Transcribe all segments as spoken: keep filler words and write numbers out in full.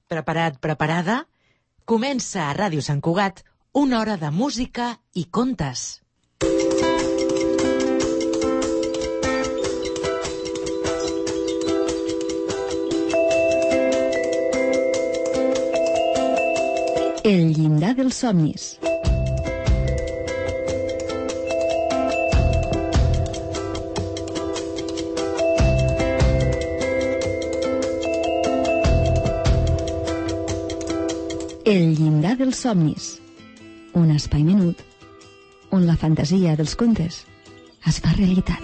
Preparat, preparada? Comença a Ràdio Sant Cugat una hora de música i contes. El llindar dels somnis. El llindar dels somnis. Un espai menut on la fantasia dels contes es fa realitat.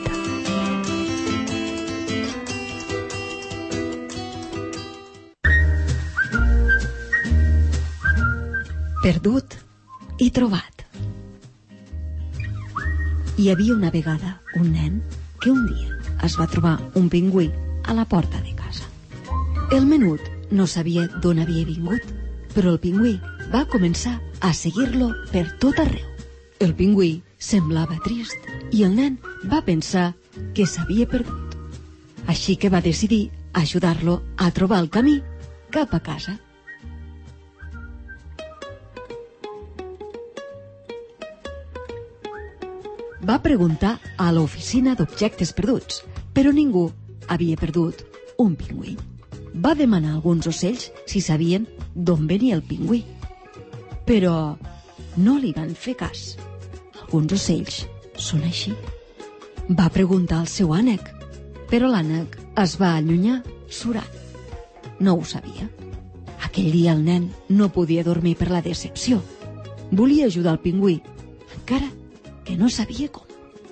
Perdut i trobat. Hi havia una vegada un nen que un dia es va trobar un pingüí a la porta de casa. El menut no sabia d'on havia vingut, però el pingüí va començar a seguir-lo per tot arreu. El pingüí semblava trist i el nen va pensar que s'havia perdut. Així que va decidir ajudar-lo a trobar el camí cap a casa. Va preguntar a l'oficina d'objectes perduts, però ningú havia perdut un pingüí. Va demanar a alguns ocells si sabien d'on venia el pingüí, però no li van fer cas. Alguns ocells són així. Va preguntar al seu ànec, però l'ànec es va allunyar surant. No ho sabia. Aquell dia el nen no podia dormir per la decepció. Volia ajudar el pingüí, encara que no sabia com.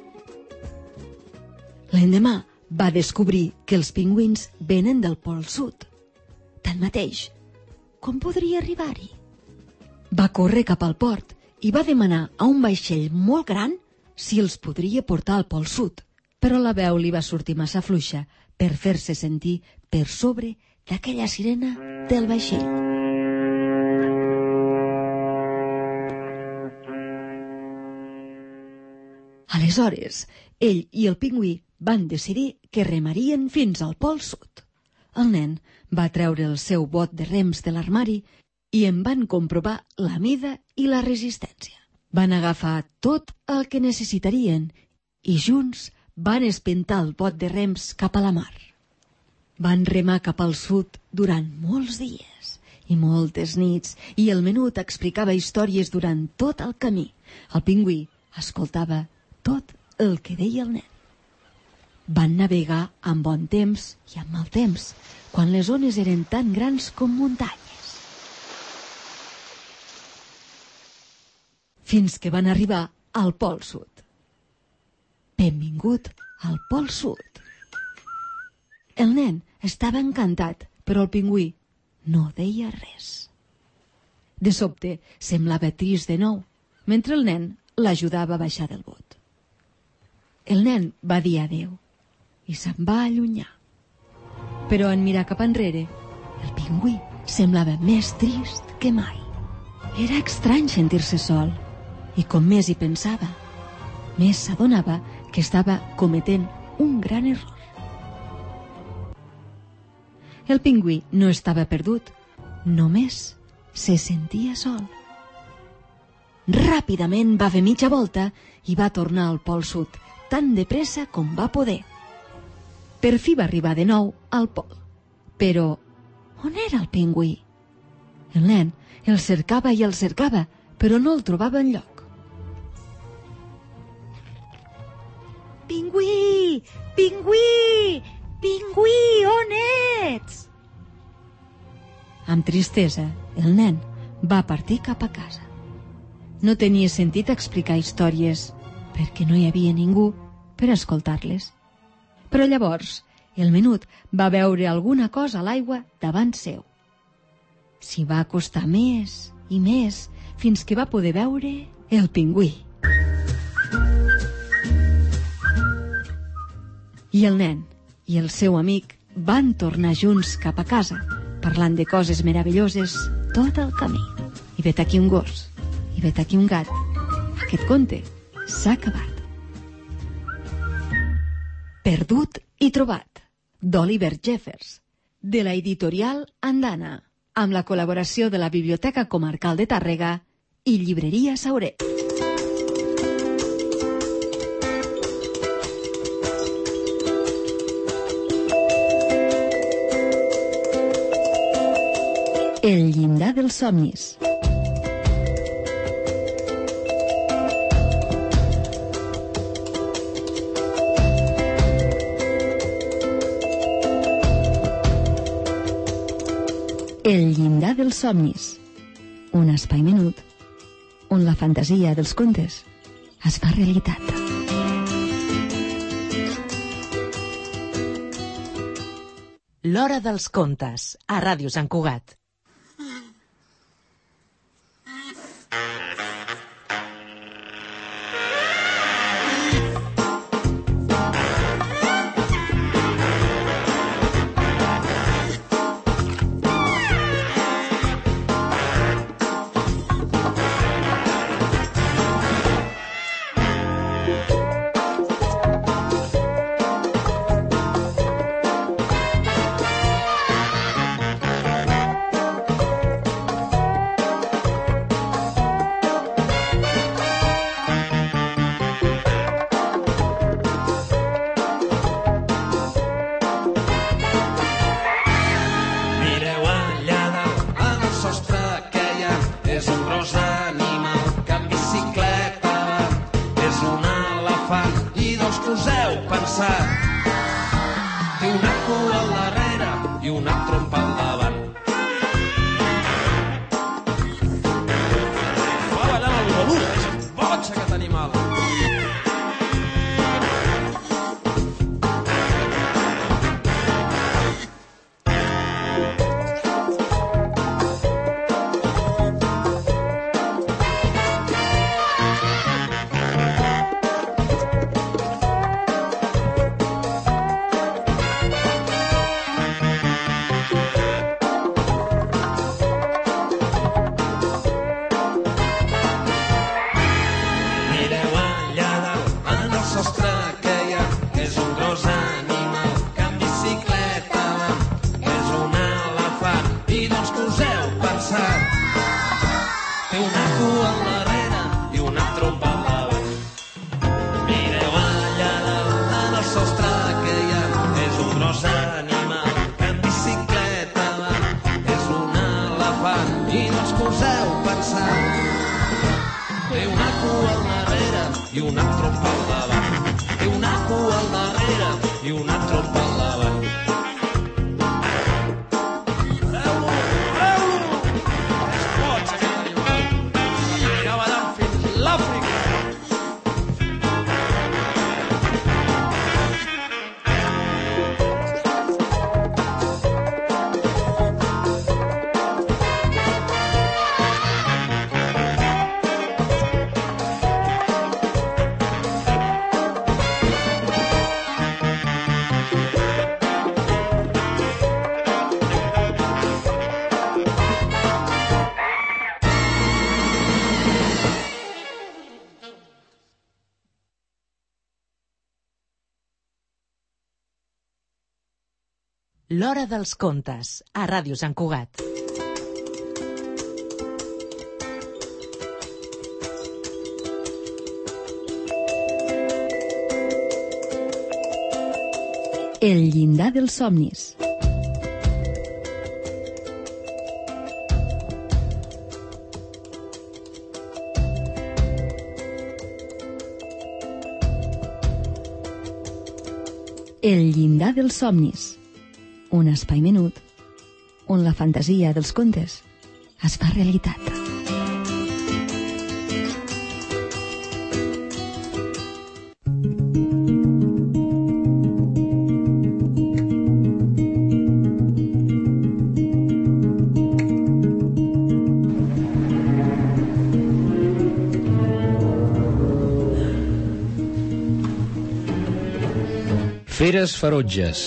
L'endemà va descobrir que els pingüins venen del Pol Sud. Tanmateix, com podria arribar-hi? Va córrer cap al port i va demanar a un vaixell molt gran si els podria portar al Pol Sud, però la veu li va sortir massa fluixa per fer-se sentir per sobre d'aquella sirena del vaixell. Aleshores, ell i el pingüí van decidir que remarien fins al Pol Sud. El nen va treure el seu bot de rems de l'armari i en van comprovar la mida i la resistència. Van agafar tot el que necessitarien i junts van espentar el bot de rems cap a la mar. Van remar cap al sud durant molts dies i moltes nits i el menut explicava històries durant tot el camí. El pingüí escoltava tot el que deia el nen. Van navegar amb bon temps i amb mal temps, quan les ones eren tan grans com muntanyes. Fins que van arribar al Pol Sud. Benvingut al Pol Sud. El nen estava encantat, però el pingüí no deia res. De sobte semblava trist de nou, mentre el nen l'ajudava a baixar del bot. El nen va dir adéu i se'n va allunyar. Però en mirar cap enrere, el pingüí semblava més trist que mai. Era estrany sentir-se sol, i com més hi pensava, més s'adonava que estava cometent un gran error. El pingüí no estava perdut, només se sentia sol. Ràpidament va fer mitja volta i va tornar al Pol Sud, tan de pressa com va poder. Per fi va arribar de nou al pol. Però on era el pingüí? El nen el cercava i el cercava, però no el trobava enlloc. Pingüí! Pingüí! Pingüí, on ets? Amb tristesa, el nen va partir cap a casa. No tenia sentit explicar històries, perquè no hi havia ningú per escoltar-les. Però llavors el menut va veure alguna cosa a l'aigua davant seu. S'hi va acostar més i més fins que va poder veure el pingüí. I el nen i el seu amic van tornar junts cap a casa, parlant de coses meravelloses tot el camí. I vet aquí un gos, i vet aquí un gat. Aquest conte s'ha acabat. Perdut i trobat, d'Oliver Jeffers, de la editorial Andana. amb la col·laboració de la Biblioteca Comarcal de Tàrrega i Llibreria Sauret. El llindar dels somnis. El llindar dels somnis. Un espai menut on la fantasia dels contes es fa realitat. L'Hora dels Contes, a Ràdio Sant Cugat. L'Hora dels Contes, a Ràdio Sant Cugat. El llindar dels somnis. El llindar dels somnis. Un espai menut on la fantasia dels contes es fa realitat. Feres ferotges.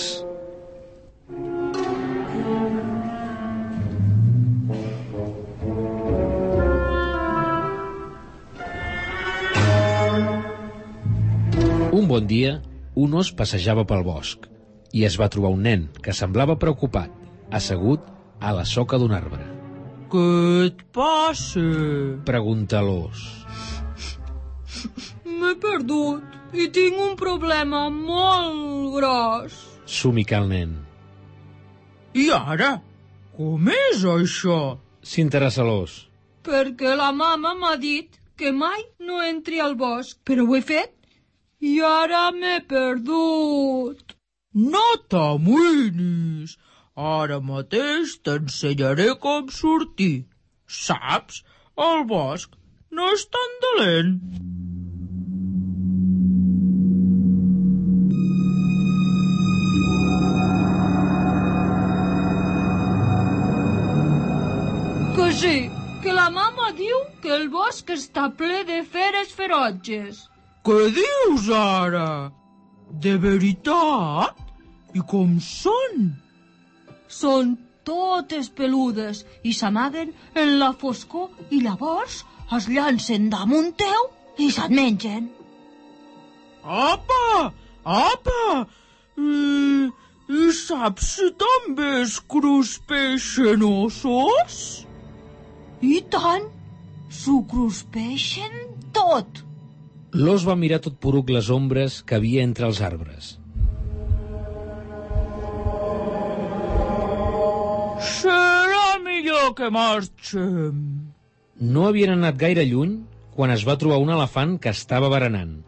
Un bon dia, un os passejava pel bosc i es va trobar un nen que semblava preocupat, assegut a la soca d'un arbre. Què et passa? Pregunta l'ós. M'he perdut i tinc un problema molt gros. Somica el nen. I ara? Com és això? S'interessa l'ós. Perquè la mama m'ha dit que mai no entri al bosc, però ho he fet i ara m'he perdut. No t'amoïnis, ara mateix t'ensenyaré com sortir. Saps, el bosc no és tan dolent. Que sí, que la mama diu que el bosc està ple de feres ferotges. Què dius ara? De veritat? I com són? Són totes peludes i s'amaguen en la foscor i llavors es llancen damunt teu i se't mengen. Apa! Apa! I, i saps si també es cruspeixen ossos? I tant! S'ho cruspeixen tot! L'ós va mirar tot poruc les ombres que havia entre els arbres. Serà millor que marxem. No havien anat gaire lluny quan es va trobar un elefant que estava berenant.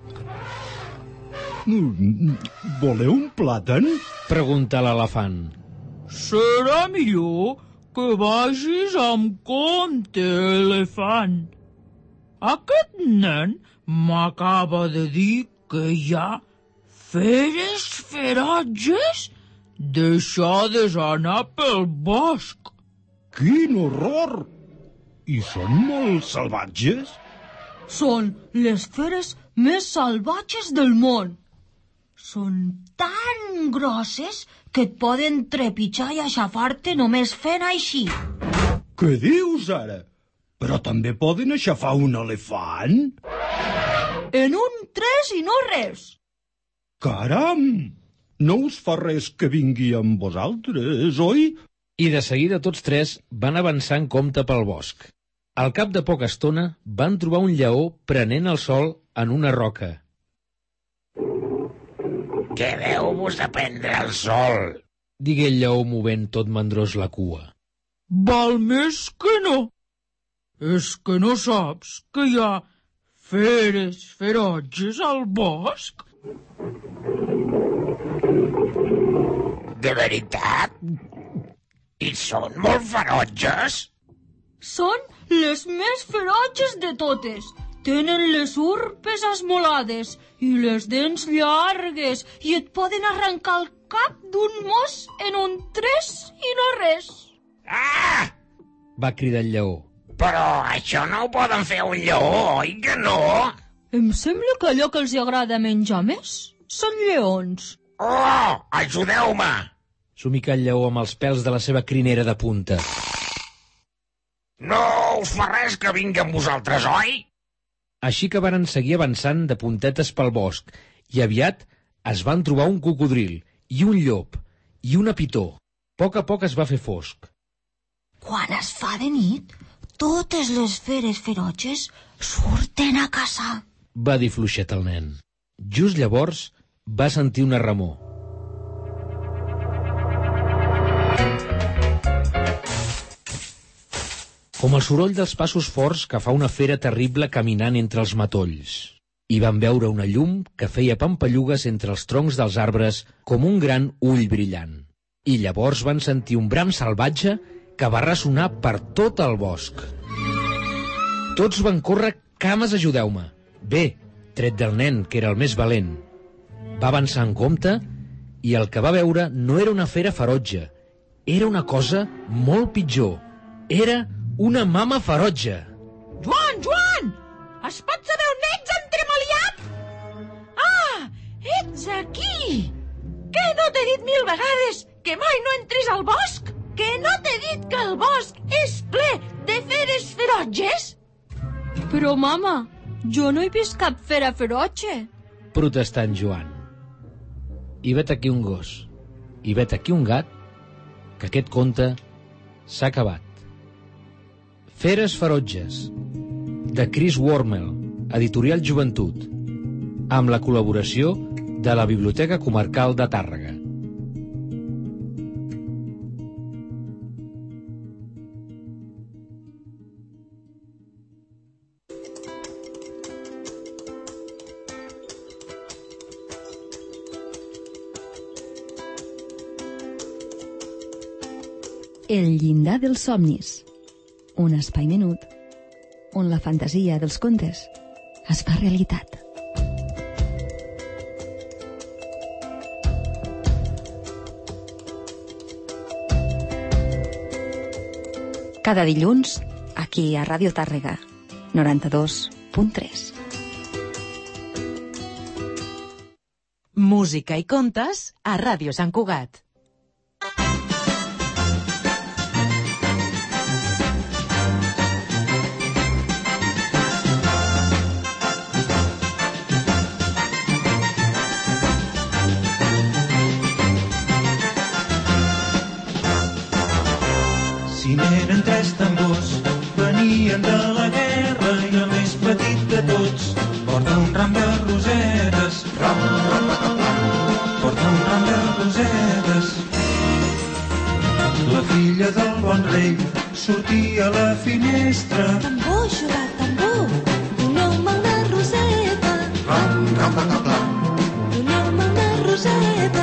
Voleu un plàtan? Pregunta l'elefant. Serà millor que vagis amb compte, elefant. Aquest nen m'acaba de dir que hi ha feres ferotges deixades anar pel bosc. Quin horror! I són molt salvatges? Són les feres més salvatges del món. Són tan grosses que et poden trepitjar i aixafar-te només fent així. Què dius ara? Però també poden aixafar un elefant? En un tres i no res. Caram! No us fa res que vingui amb vosaltres, oi? I de seguida tots tres van avançar en compte pel bosc. Al cap de poca estona van trobar un lleó prenent el sol en una roca. Què veu-vos a prendre el sol? Digué el lleó movent tot mandrós la cua. Val més que no. És que no saps que hi ha feres ferotges al bosc? De veritat? I són molt ferotges? Són les més ferotges de totes. Tenen les urpes esmolades i les dents llargues i et poden arrencar el cap d'un mos en un tres i no res. Ah! Va cridar el lleó. Però això no ho poden fer un lleó, oi que no? Em sembla que allò que els agrada menjar més són lleons. Oh, ajudeu-me! Somica el lleó amb els pèls de la seva crinera de punta. No us fa res que vingui amb vosaltres, oi? Així que varen seguir avançant de puntetes pel bosc i aviat es van trobar un cocodril i un llop i una pitó. A poc a poc es va fer fosc. Quan es fa de nit, totes les feres ferotges surten a caçar. Va dir fluixet el nen. Just llavors va sentir una remor. Com el soroll dels passos forts que fa una fera terrible caminant entre els matolls. I van veure una llum que feia pampallugues entre els troncs dels arbres com un gran ull brillant. I llavors van sentir un bram salvatge que va ressonar per tot el bosc. Tots van córrer cames ajudeu-me. Bé, tret del nen, que era el més valent. Va avançar en compte i el que va veure no era una fera ferotge. Era una cosa molt pitjor. Era una mama ferotge. Joan, Joan! Es pot saber on ets, entremaliat? Ah, ets aquí! Que no t'he dit mil vegades que mai no entris al bosc? Que no t'he dit que el bosc és ple de feres ferotges? Però, mama, jo no he vist cap fera ferotge. Protestà en Joan. I vet aquí un gos, i vet aquí un gat, que aquest conte s'ha acabat. Feres ferotges, de Chris Wormel, Editorial Joventut, amb la col·laboració de la Biblioteca Comarcal de Tàrrega. El llindar dels somnis, un espai menut on la fantasia dels contes es fa realitat. Cada dilluns, aquí a Ràdio Tàrrega, noranta-dos punt tres. Música i contes a Ràdio Sant Cugat. Si n'eren tres tambors, venien de la guerra i el més petit de tots porta un ram de rosetes. Ram, ram, ram, ram, porta un ram de rosetes. La filla del bon rei sortia a la finestra. Tambor, jugat, tambor, doneu-me una roseta. Ram, ram, ram, ram, Doneu-me una roseta.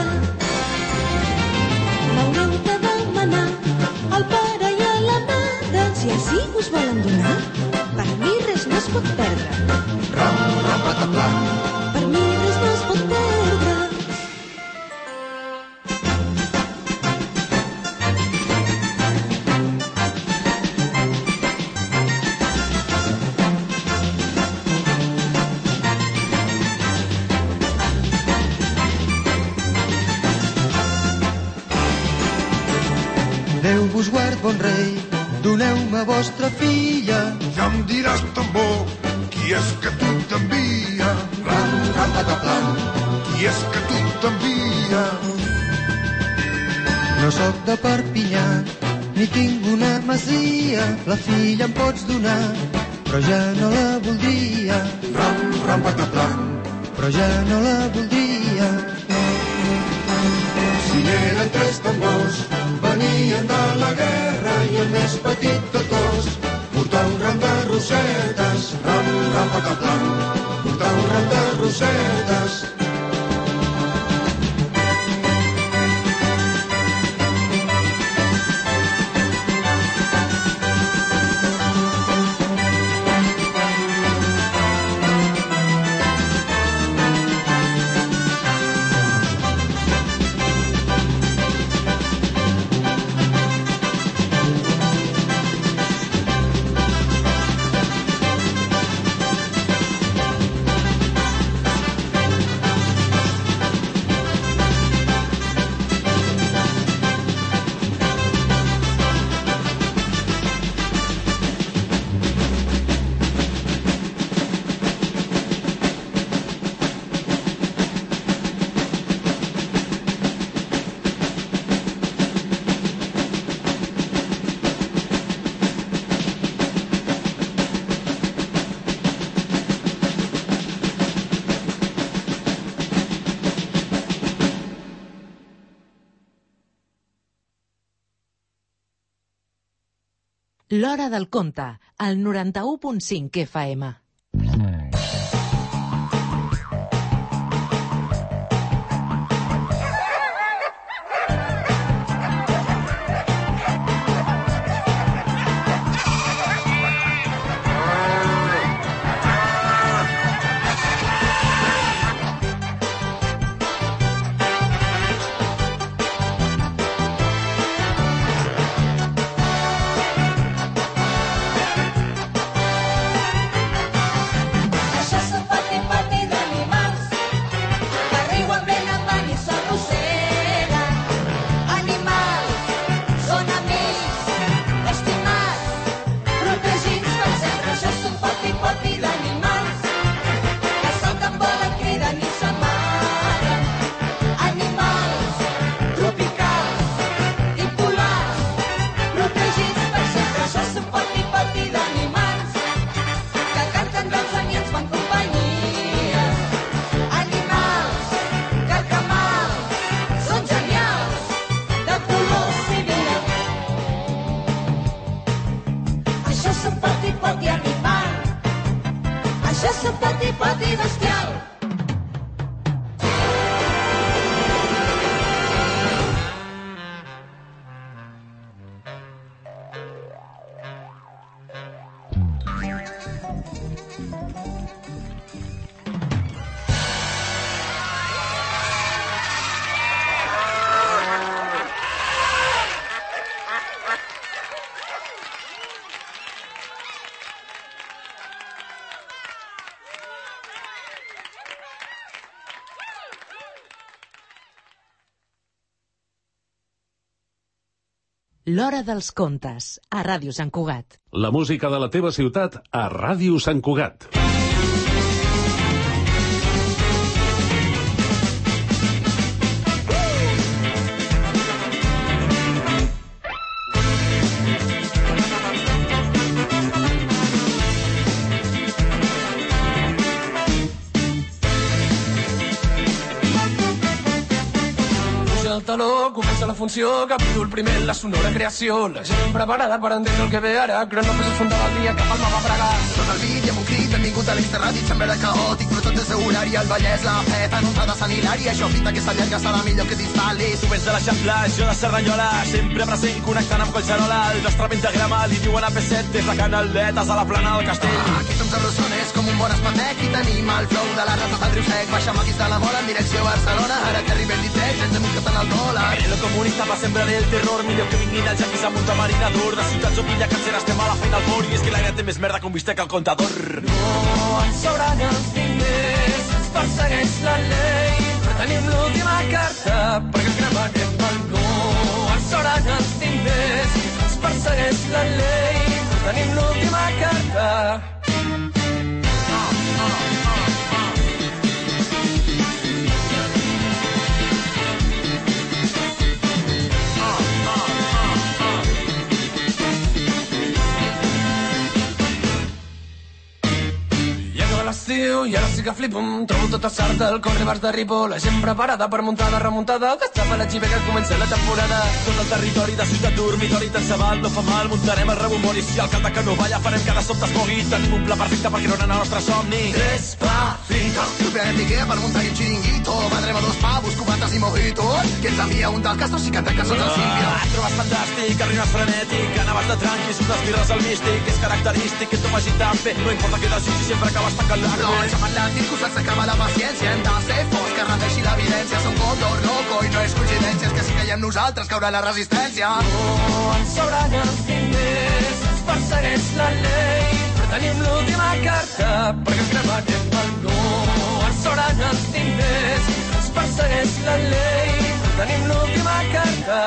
M'haureu de demanar al pare i a la mare. Si així us volen donar, per mi res no es pot perdre. ram, ram, ram, ram. Per mi res no es pot perdre. Déu vos guard, bon rei, doneu-me vostra filla. Ja em diràs, tambor, qui és que tu t'envia? Ram, ram, pataplam. Qui és que tu t'envia? No sóc de Perpinyà, ni tinc una masia. La filla em pots donar, però ja no la voldria. Ram, ram, pataplam. Però ja no la voldria. Si n'eren tres tambors, venien de la guerra i el més petit de tots portar un ram de rosetes. Ram, ram, pataplam. Portar un ram de rosetes. L'Hora del Conte, al noranta-u punt cinc F M. passa pati, pati bestial. L'Hora dels Contes, a Ràdio Sant Cugat. La música de la teva ciutat, a Ràdio Sant Cugat. El taló, comença la funció, capítol primer, la sonora creació, la gent preparada per entendre el que ve ara, cronòmetre fundava el dia, cap alma va fregar. Sona el beat i amb un crit, benvingut a l'exterradi, sembla de caòtic, però tot és horari, el Vallès, la feta, no entrada Sant Hilari, això pinta que s'allarga, serà millor que t'instal·lis. Tu vens de l'Eixample, jo de Cerdanyola, sempre present, connectant amb Collserola, el nostre pentagrama li diuen a P set, des de Canaletes a la plana del Castell. Ah, aquí som cabrosones, com un bon espatec, i tenim el flow de la rata del riu sec, baixem aquí de la mola en direcció a Barcelona, ara que arriba el disset, ens hem buscat en el dòlar. El comunista va sembrar el terror, millor que vinguin els jaquis amb un marinador, de ciutats o pilla cancera estem a la feina al món, i és que l'aire té més merda que un bistec al comptador. No ens sobran els diners, ens persegueix la llei, però tenim l'última carta, perquè cremanem el no. Ens sobran els diners, ens persegueix la llei, però tenim l'última carta. L'estiu, i ara sí que flipo, trobo tot el sart del Correbars de Ripoll, la gent preparada per muntar la remuntada, que està per la xiva que comença la temporada. Tot el territori de ciutat dormitori, tant se val, no fa mal, muntarem el rebombori, si el canta que no balla, farem cada sobte es mogui, tenim un pla perfecte per creuar en el nostre somni. Despacito, trucarem Piqué per muntar un xiringuito, vendrem a dos pavos, cubates i mojitos, que ens envia un del Castro si canta cançons al Sílvia. Ah, trobes fantàstic, arribes frenètic, anaves de tranquis, unes birres al místic, és característic que tu m'hagis tan bé, no importa que desitgi, sempre acabes tancant l'arbre. No, ens ha parlat discurs, s'acaba la paciència, hem de ser forts, que rendeixi l'evidència, som Condor loco i no és coincidència, que si caiem nosaltres caurà la resistència. No ens sobran els diners, ens persegueix la llei, però tenim l'última carta, perquè cremanem el no. Ens sobran els diners, ens persegueix la llei, però tenim l'última carta.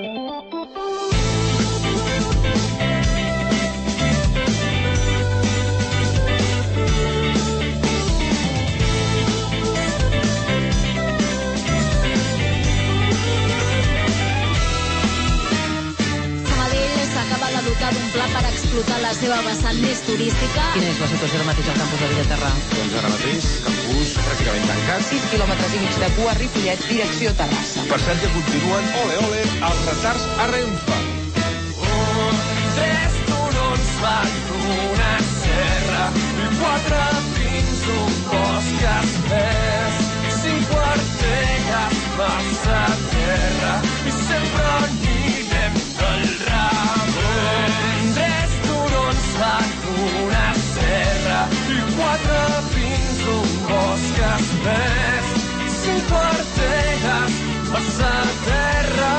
S'acaba de dotar d'un pla per explotar la seva vessant més turística. Quina és la situació ara mateix al campus de Vilaterra? Doncs ara mateix, campus pràcticament tancat. sis quilòmetres i mig de cua, Ripollet, direcció Terrassa. Per cert, que continuen, ole, ole, els retards a Renfe. Un, tres turons van d'una serra, i quatre pins d'un bosc espès, cinc quartelles massa terra, i sempre anirem del ram. Tres turons van d'una serra i quatre pins d'un bosc espès, cinc quartelles massa terra.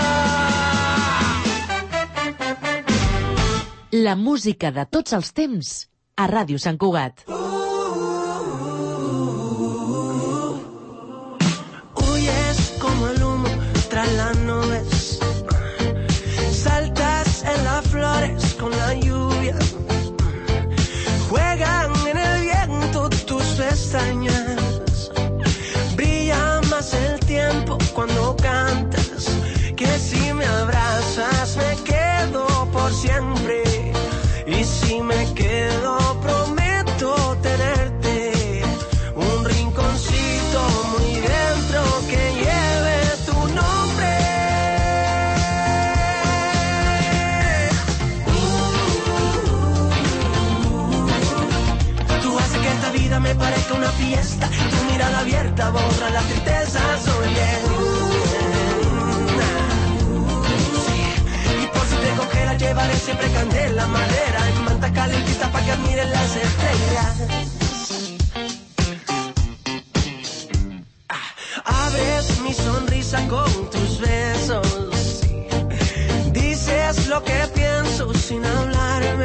La música de tots els temps a Ràdio Sant Cugat. Huyes como el humo tras las nubes, saltas en las flores con la lluvia, juegan en el viento tus pestañas, brilla más el tiempo cuando cantas, que si me abrazas me quedo por siempre, y si me quedo prometo tenerte un rinconcito muy dentro que lleve tu nombre. fiesta. Tu mirada abierta borra la tristeza. Soy bien. Y por si te congela llevaré siempre candela, madera y manta calentita para que admiren las estrellas. Abres mi sonrisa con tus besos. Dices lo que pienso sin hablarme.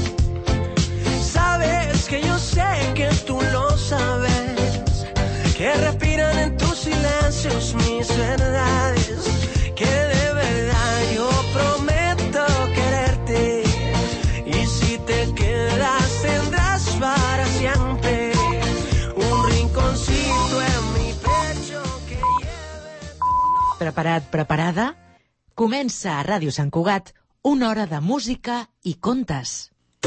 Sabes que yo sé que tú lo sabes. Que respiran en tus silencios mis verdades. Que de verdad yo prometo quererte. Y si te quedas tendrás para siempre un rinconcito en mi pecho que lleve tu nombre. Preparat, preparada? Comença a Ràdio Sant Cugat una hora de música i contes.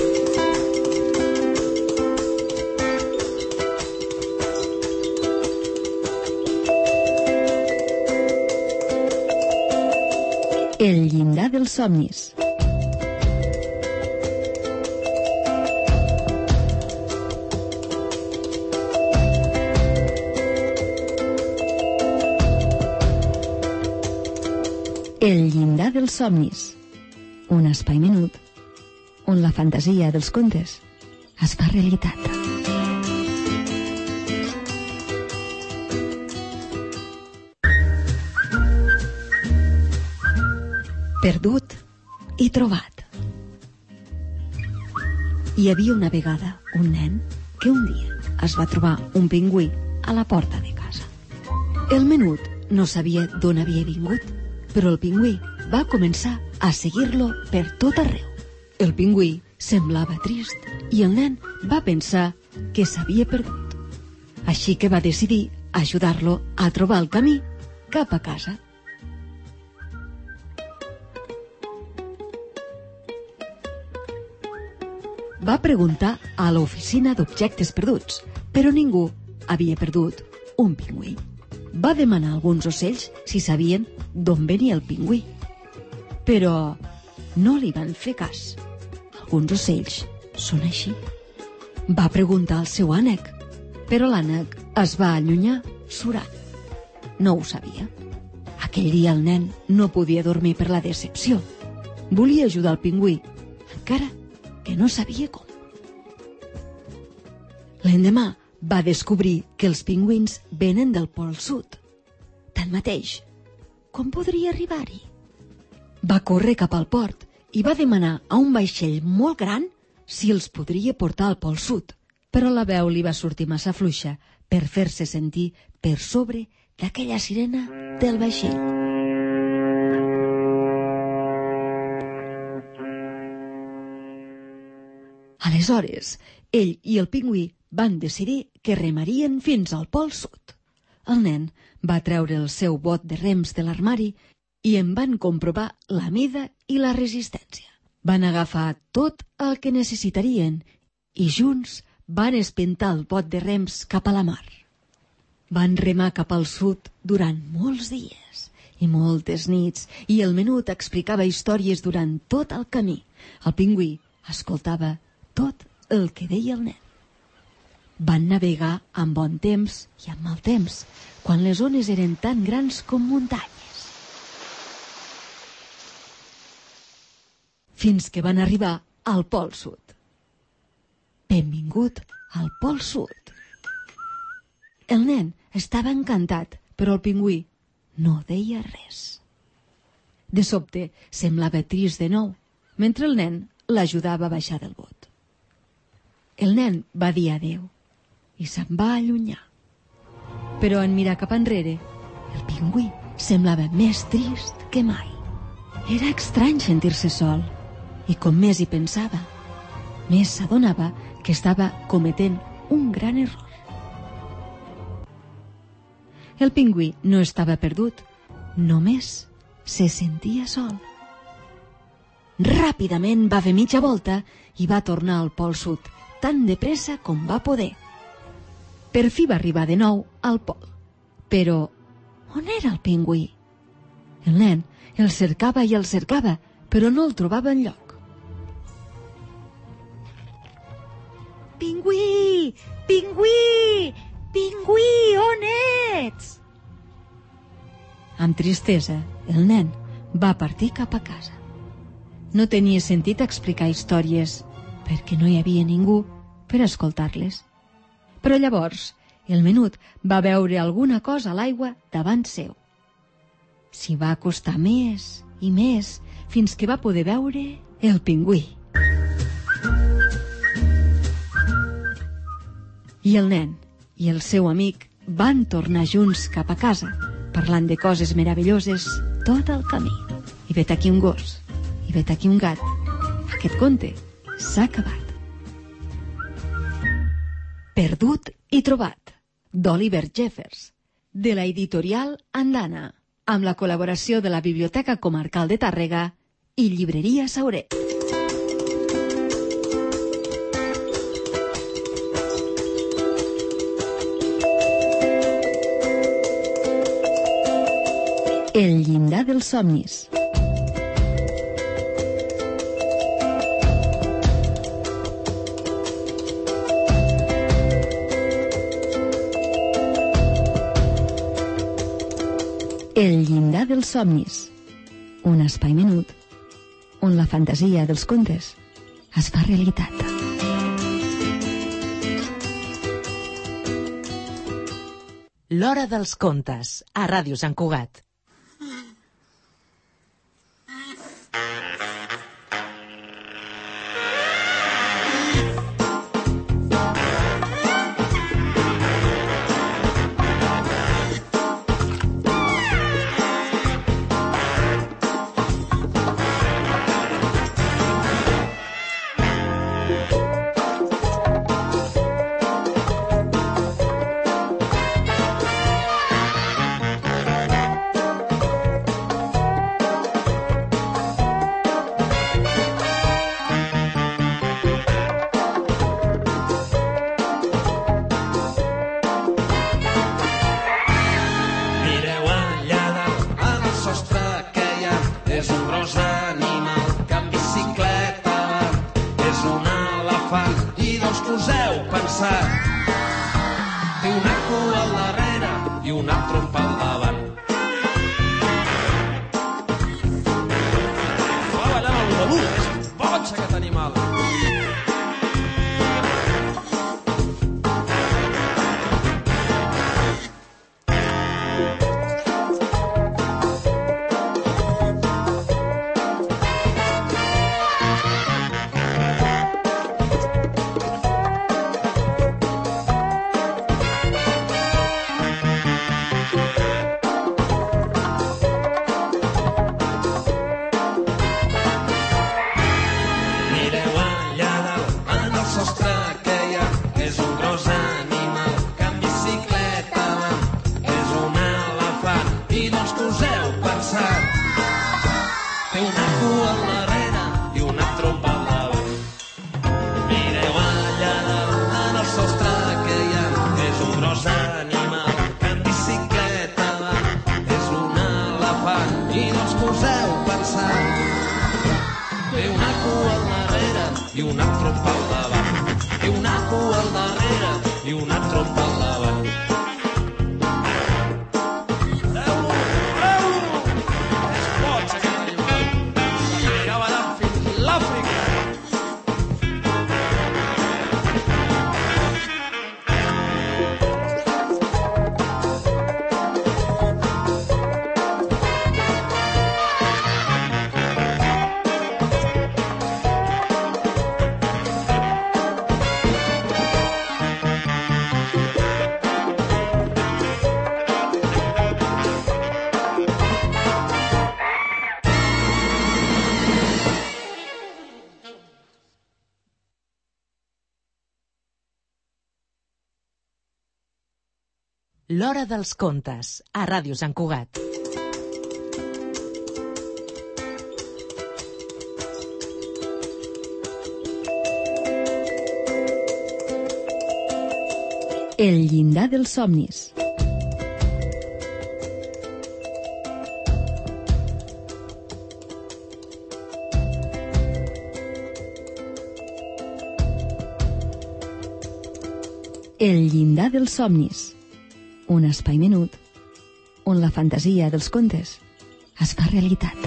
El llindar dels somnis. El llindar dels somnis. Un espai menut on la fantasia dels contes es fa realitat. Perdut i trobat. Hi havia una vegada un nen que un dia es va trobar un pingüí a la porta de casa. El menut no sabia d'on havia vingut, però el pingüí va començar a seguir-lo per tot arreu. El pingüí semblava trist i el nen va pensar que s'havia perdut. Així que va decidir ajudar-lo a trobar el camí cap a casa. Va preguntar a l'oficina d'objectes perduts, però ningú havia perdut un pingüí. Va demanar a alguns ocells si sabien d'on venia el pingüí, però no li van fer cas. Alguns ocells són així. Va preguntar al seu ànec, però l'ànec es va allunyar surant. No ho sabia. Aquell dia el nen no podia dormir per la decepció. Volia ajudar el pingüí, encara que no sabia com. L'endemà va descobrir que els pingüins venen del Pol Sud. Tanmateix, com podria arribar-hi? Va córrer cap al port i va demanar a un vaixell molt gran si els podria portar al Pol Sud, però la veu li va sortir massa fluixa per fer-se sentir per sobre d'aquella sirena del vaixell. Aleshores, ell i el pingüí van decidir que remarien fins al Pol Sud. El nen va treure el seu bot de rems de l'armari i en van comprovar la mida i la resistència. Van agafar tot el que necessitarien i junts van espentar el bot de rems cap a la mar. Van remar cap al sud durant molts dies i moltes nits i el menut explicava històries durant tot el camí. El pingüí escoltava tot el que deia el nen. Van navegar amb bon temps i amb mal temps, quan les ones eren tan grans com muntanyes. Fins que van arribar al Pol Sud. Benvingut al Pol Sud. El nen estava encantat, però el pingüí no deia res. De sobte semblava trist de nou, mentre el nen l'ajudava a baixar del bot. El nen va dir adéu i se'n va allunyar. Però en mirar cap enrere, el pingüí semblava més trist que mai. Era estrany sentir-se sol, i com més hi pensava, més s'adonava que estava cometent un gran error. El pingüí no estava perdut, només se sentia sol. Ràpidament va fer mitja volta i va tornar al Pol Sud, tan de pressa com va poder. Per fi va arribar de nou al pol. Però on era el pingüí? El nen el cercava i el cercava, però no el trobava enlloc. Pingüí! Pingüí! Pingüí, on ets? Amb tristesa, el nen va partir cap a casa. No tenia sentit explicar històries, perquè no hi havia ningú per escoltar-les. Però llavors, el menut va veure alguna cosa a l'aigua davant seu. S'hi va acostar més i més, fins que va poder veure el pingüí. I el nen i el seu amic van tornar junts cap a casa, parlant de coses meravelloses tot el camí. I vet aquí un gos, i vet aquí un gat. Aquest conte s'ha acabat. Perdut i trobat, d'Oliver Jeffers, de la editorial Andana, amb la col·laboració de la Biblioteca Comarcal de Tàrrega i Llibreria Sauret. El llindar dels somnis. El llindar dels somnis. Un espai menut on la fantasia dels contes es fa realitat. L'hora dels contes, a Ràdio Sant Cugat. L'hora dels contes, a Ràdio Sant Cugat. El llindar dels somnis. El llindar dels somnis, un espai menut on la fantasia dels contes es fa realitat.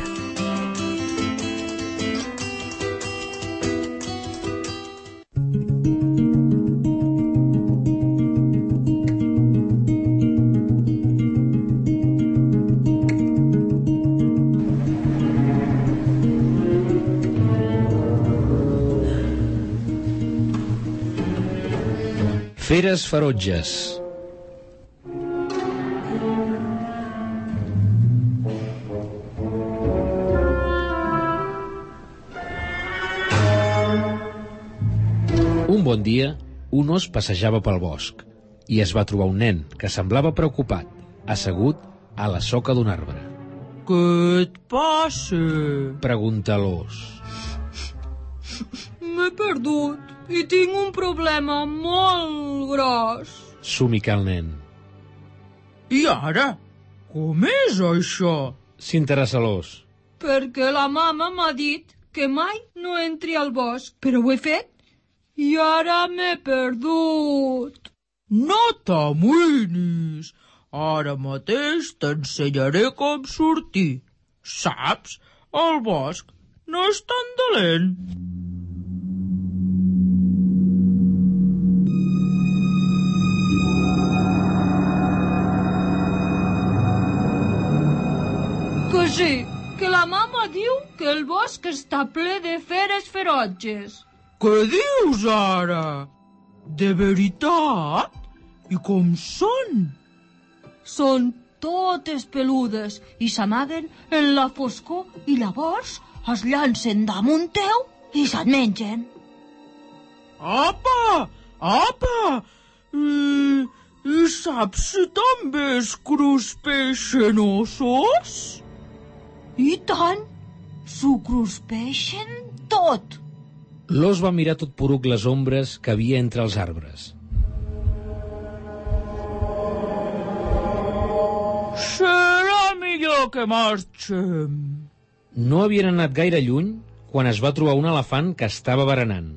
Feres ferotges. Un bon dia, un os passejava pel bosc i es va trobar un nen que semblava preocupat, assegut a la soca d'un arbre. Què et passa? Pregunta l'os. M'he perdut i tinc un problema molt gros. Somica el nen. I ara? Com és això? S'interessa l'os. Perquè la mama m'ha dit que mai no entri al bosc, però ho he fet i ara m'he perdut. No t'amoïnis, ara mateix t'ensenyaré com sortir. Saps, el bosc no és tan dolent. Que sí, que la mama diu que el bosc està ple de feres ferotges. Què dius ara? De veritat? I com són? Són totes peludes i s'amaguen en la foscor i llavors es llancen damunt teu i se't mengen. Apa! Apa! I, i saps si també es cruspeixen ossos? I tant! S'ho cruspeixen tot! L'os va mirar tot poruc les ombres que havia entre els arbres. Serà millor que marxem. No havien anat gaire lluny quan es va trobar un elefant que estava berenant.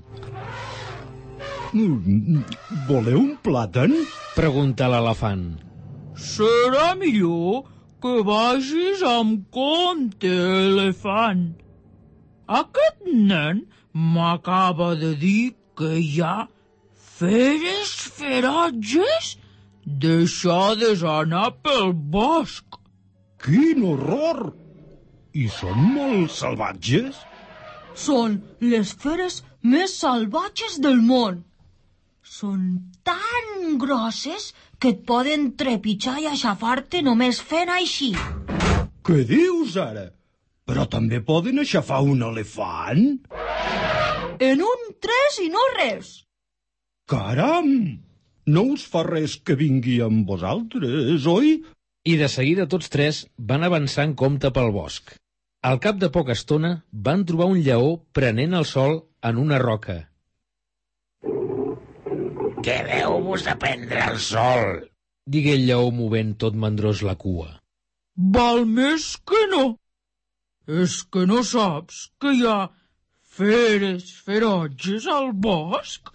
Voleu un plàtan? Pregunta l'elefant. Serà millor que vagis amb compte, elefant. Aquest nen m'acaba de dir que hi ha feres ferotges deixades anar pel bosc. Quin horror! I són molt salvatges? Són les feres més salvatges del món. Són tan grosses que et poden trepitjar i aixafar-te només fent així. Què dius ara? Però també poden aixafar un elefant? En un tres i no res. Caram! No us fa res que vingui amb vosaltres, oi? I de seguida tots tres van avançar en compte pel bosc. Al cap de poca estona van trobar un lleó prenent el sol en una roca. Què veu-vos a prendre el sol? Digué el lleó movent tot mandrós la cua. Val més que no. És que no saps que hi ha feres ferotges al bosc?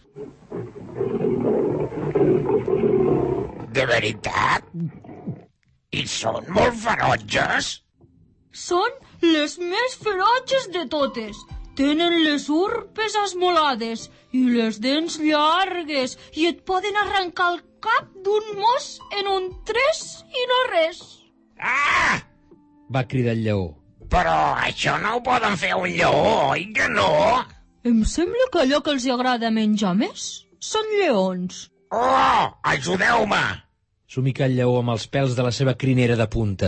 De veritat? I són molt ferotges? Són les més ferotges de totes. Tenen les urpes esmolades i les dents llargues i et poden arrencar el cap d'un mos en un tres i no res. Ah! Va cridar el lleó. Però això no ho poden fer un lleó, oi que no? Em sembla que allò que els agrada menjar més són lleons. Oh, ajudeu-me! Somica el lleó amb els pèls de la seva crinera de punta.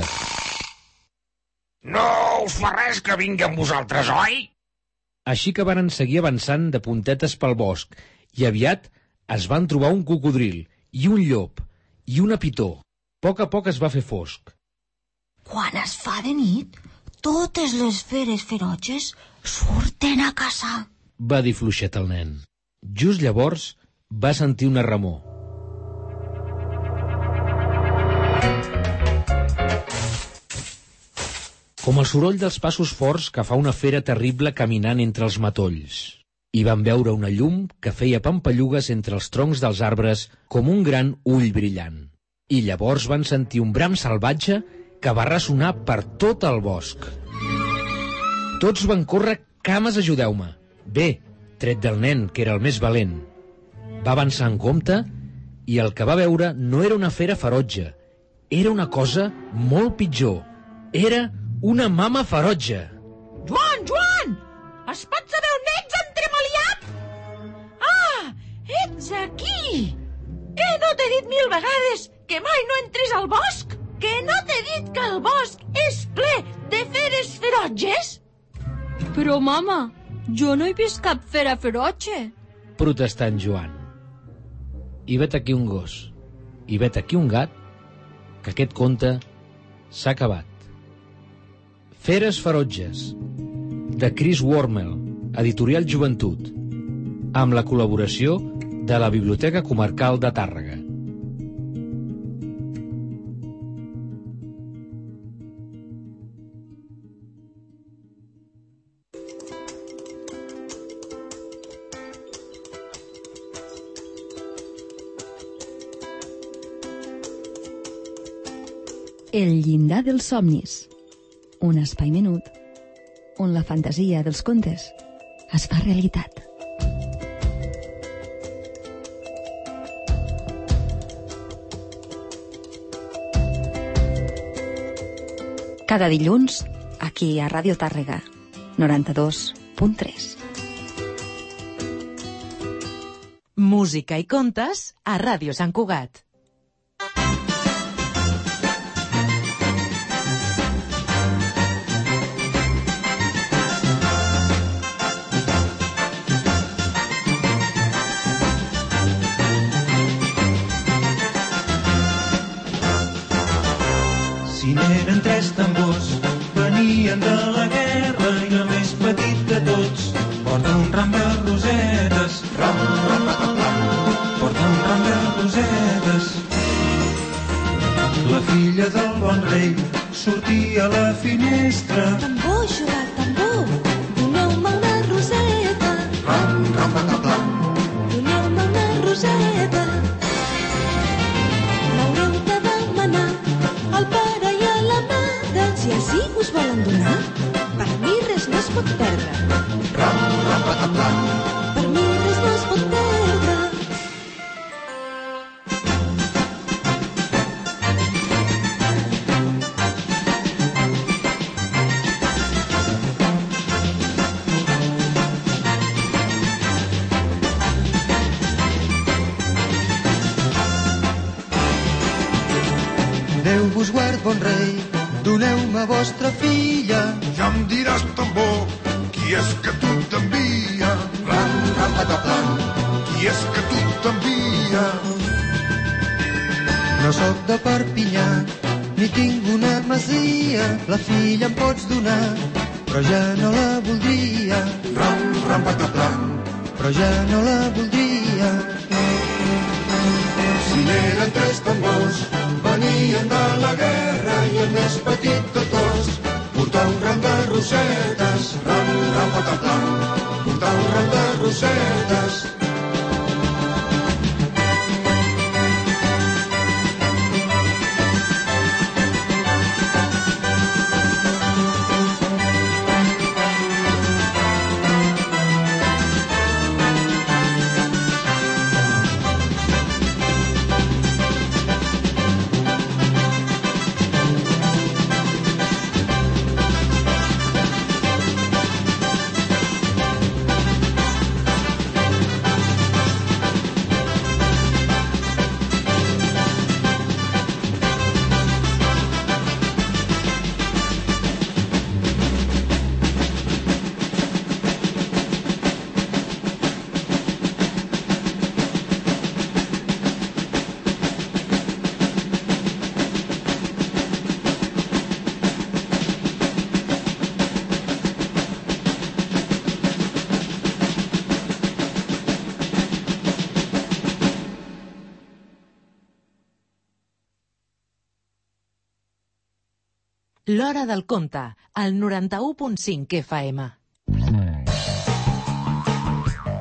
No us fa res que vingui amb vosaltres, oi? Així que varen seguir avançant de puntetes pel bosc i aviat es van trobar un cocodril i un llop i una pitó. A poc a poc es va fer fosc. Quan es fa de nit, totes les feres ferotges surten a caçar, va dir fluixet el nen. Just llavors va sentir una remor. Com el soroll dels passos forts que fa una fera terrible caminant entre els matolls. i van veure una llum que feia pampallugues entre els troncs dels arbres com un gran ull brillant. I llavors van sentir un bram salvatge que va ressonar per tot el bosc. Tots van córrer: cames, ajudeu-me. Bé, tret del nen, que era el més valent. Va avançar en compte i el que va veure no era una fera ferotge, era una cosa molt pitjor. Era una mama ferotge. Joan, Joan! Es pot saber on ets, entremaliat? Ah, ets aquí! Que no t'he dit mil vegades que mai no entres al bosc? Que no t'he dit que el bosc és ple de feres ferotges? Però, mama, jo no he vist cap fera ferotge. Protestà en Joan. I vet aquí un gos, i vet aquí un gat, que aquest conte s'ha acabat. Feres ferotges, de Chris Wormel, editorial Joventut, amb la col·laboració de la Biblioteca Comarcal de Tàrrega. El llindar dels somnis, un espai menut on la fantasia dels contes es fa realitat. Cada dilluns, aquí a Ràdio Tàrrega, noranta-dos punt tres. Música i contes a Ràdio Sant Cugat. Si n'eren tres tambors, venien de la guerra i el més petit de tots porta un ram de rosetes. Ram, ram, ram, ram, porta un ram de rosetes. La filla del bon rei sortia a la finestra. Tambor, jugat, tambor, doneu-me una roseta. Ram, ram, ram, ram, doneu-me una roseta. M'haureu de demanar al pare i a la mare si així us volen donar. Per mi res no es pot perdre. ram, ram, ram, ram. Per mi res no es pot perdre. Déu vos guard, bon rei, doneu-me vostra filla. Ja em diràs, tambor, qui és que tu t'envia? Ram, ram, pataplam, qui és que tu t'envia? No sóc de Perpinyà, ni tinc una masia. La filla em pots donar, però ja no la voldria. Ram, ram, pataplam, però ja no la voldria. Si n'eren tres tambors, venien de la guerra i el més petit de tots portar un ram de rosetes. Ram, ram, pataplam, portar un ram de rosetes. L'Hora del Conte, al noranta-u punt cinc F M.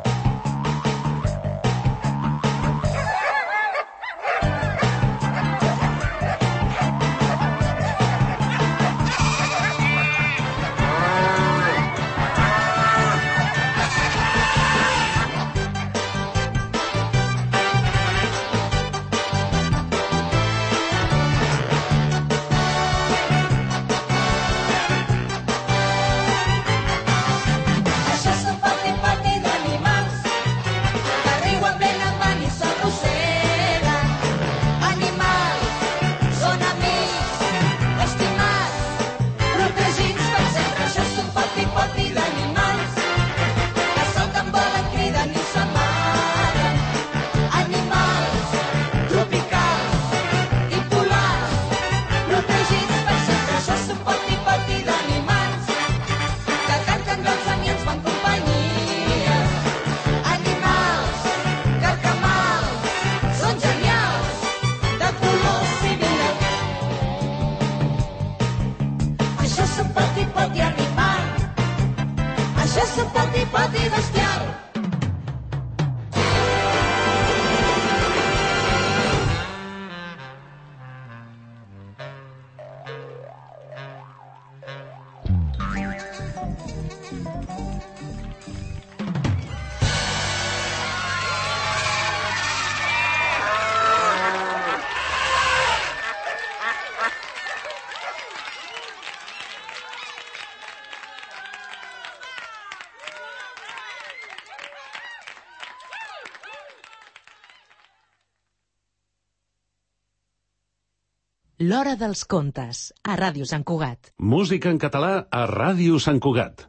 L'Hora dels Contes, a Ràdio Sant Cugat. Música en català a Ràdio Sant Cugat.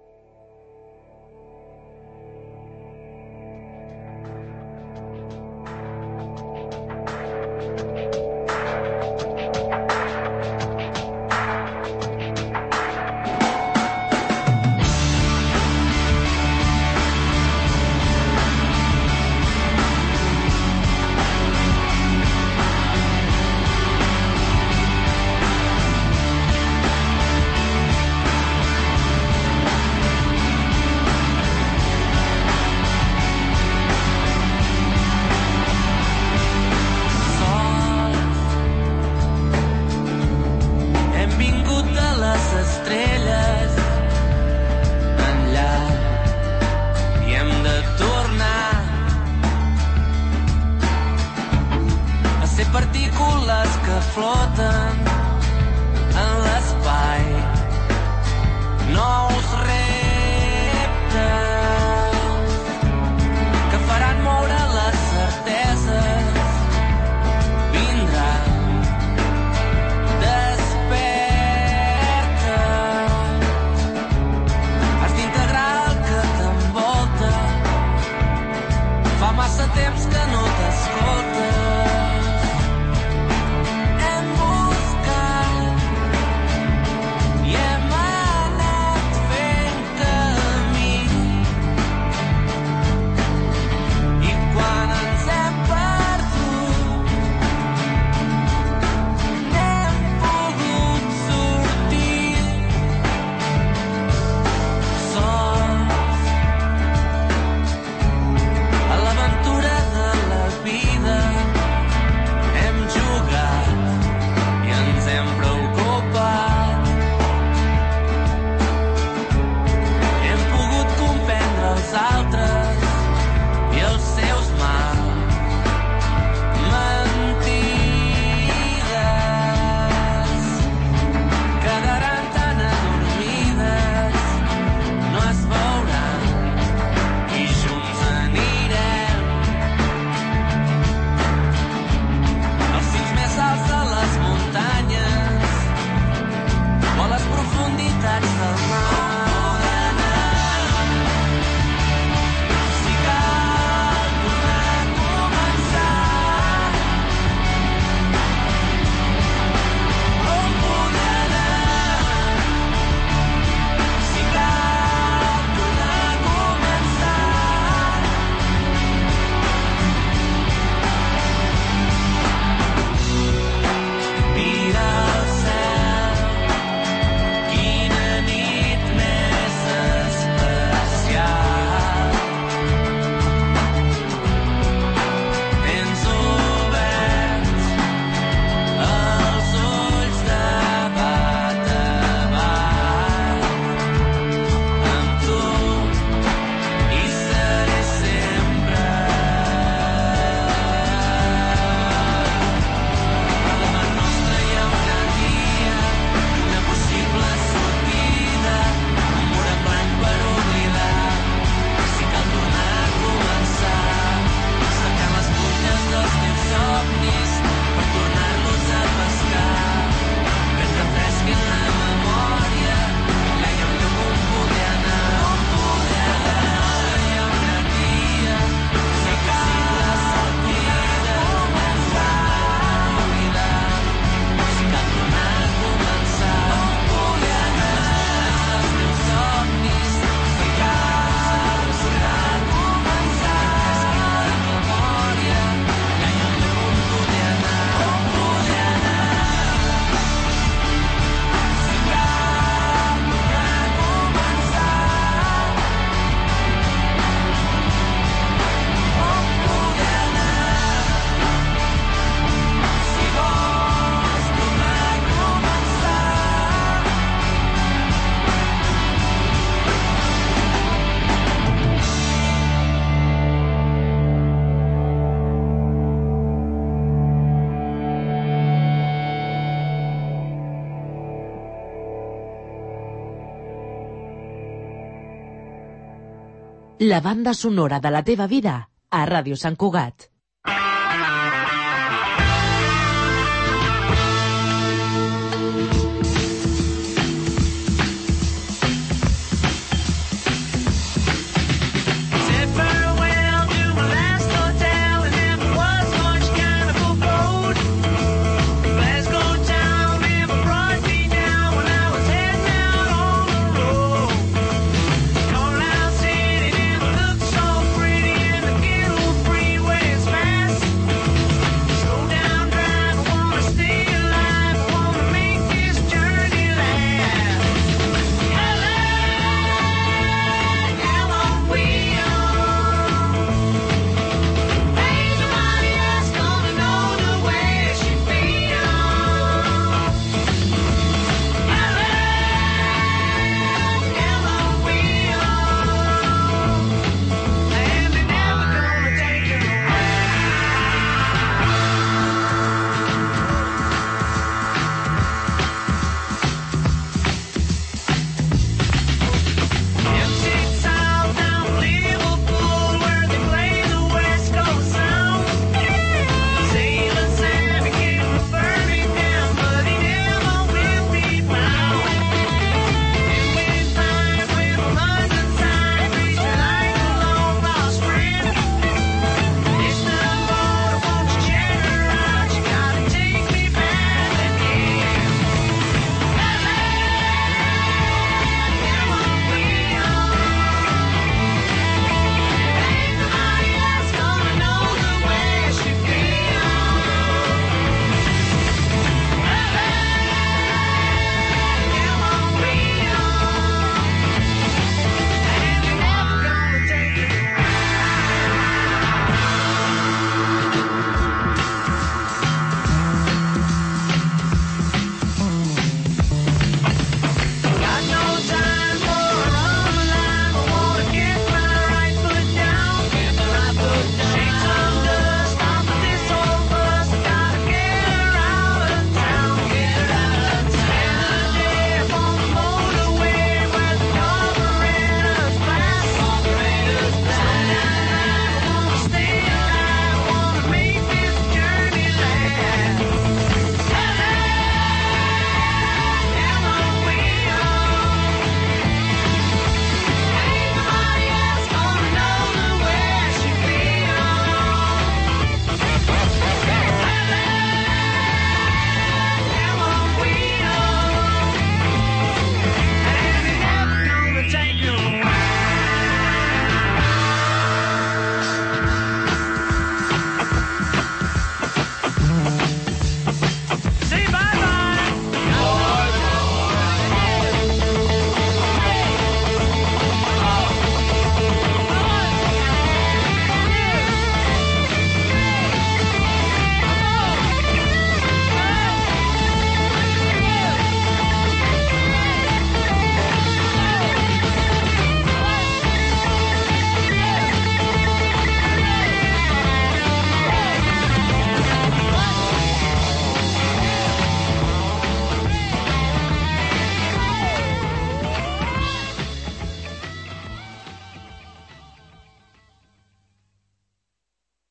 Partícules que floten en l'espai, nous reptes que faran moure les certeses. Vindran, desperta, has d'integrar el que t'envolta, fa massa temps que no t'escolta. La banda sonora de la teva vida a Ràdio Sant Cugat.